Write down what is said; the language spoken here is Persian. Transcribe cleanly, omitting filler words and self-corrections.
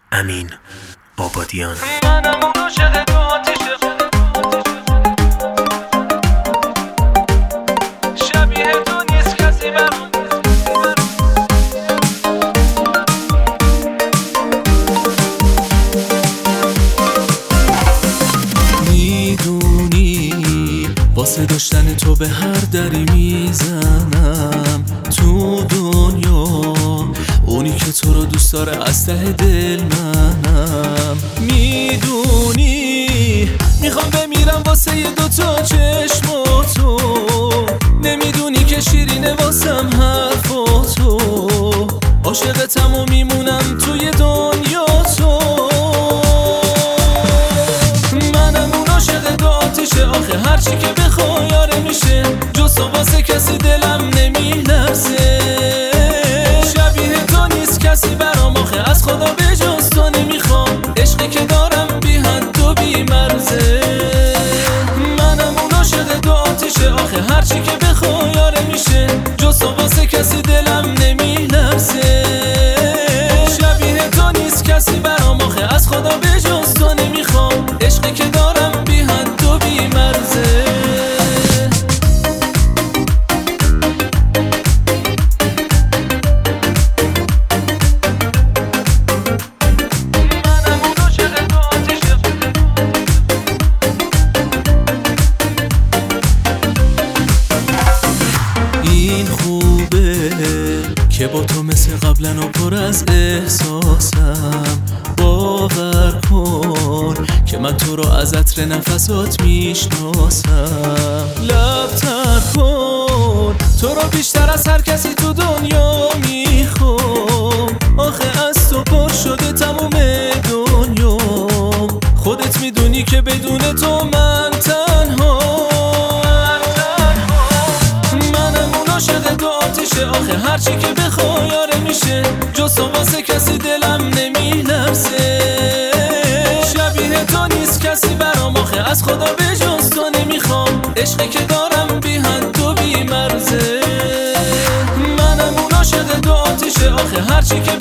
امین آبادیان. منم اون عاشق تو آتیشه، شبیه تو نیست کسی برام. میدونی واسه داشتن تو به هر دری میزنم تو دنیا، اونی که تو رو دوست داره از ته دل منم. میدونی میخوام بمیرم واسه یه دوتا چشم تو، نمیدونی که شیرینه واسم حرفاتو، عاشقتم و میمونم توی دنیا تو. منم اون عاشق دو آتیشه، آخه هرچی که بخوای یاره میشه، جز تو واسه کسی دلم نمیلرزه. شبیه تو نیست کسی برام، آخه از خدا به جز تو نمیخوام، عشقی که دارم بی حد و بی مرزه. منم اون عاشق دو آتیشه، آخه هرچی که بخوای یاره میشه، جز تو واسه کسی دلم نمیلرزه. شبیه تو نیست کسی برام، آخه از خدا به جز تو نمیخوام، عشقی که دارم بی حد و بی مرزه. این خوبه که با تو مثل قبلا و پر از احساسم، باور کن که من تو رو از عطر نفسات میشناسم. لب تر کن تو رو بیشتر از هر کسی تو دنیا میخوام، آخه از تو پر شده تموم دنیا، خودت میدونی که بدون تو من تنها. عاشق دو آتیشه، آخه هرچی که بخوای یاره میشه، جز تو واسه کسی دلم نمیلرزه. شبیه تو نیست کسی برام، آخه از خدا به جز تو نمیخوام، عشقی که دارم بی حد و بی مرزه. منم اون عاشق دو آتیشه، آخه هرچی که